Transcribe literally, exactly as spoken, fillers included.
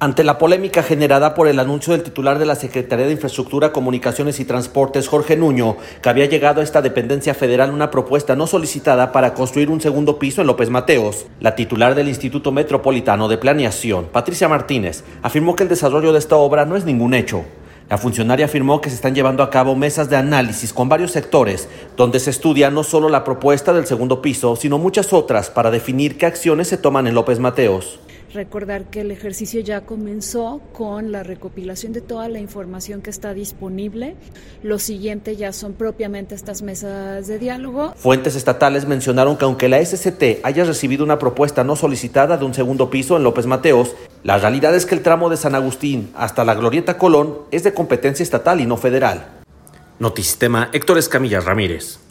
Ante la polémica generada por el anuncio del titular de la Secretaría de Infraestructura, Comunicaciones y Transportes, Jorge Nuño, que había llegado a esta dependencia federal una propuesta no solicitada para construir un segundo piso en López Mateos, la titular del Instituto Metropolitano de Planeación, Patricia Martínez, afirmó que el desarrollo de esta obra no es ningún hecho. La funcionaria afirmó que se están llevando a cabo mesas de análisis con varios sectores, donde se estudia no solo la propuesta del segundo piso, sino muchas otras para definir qué acciones se toman en López Mateos. Recordar que el ejercicio ya comenzó con la recopilación de toda la información que está disponible. Lo siguiente ya son propiamente estas mesas de diálogo. Fuentes estatales mencionaron que aunque la S C T haya recibido una propuesta no solicitada de un segundo piso en López Mateos, la realidad es que el tramo de San Agustín hasta la Glorieta Colón es de competencia estatal y no federal. Notisistema, Héctor Escamilla Ramírez.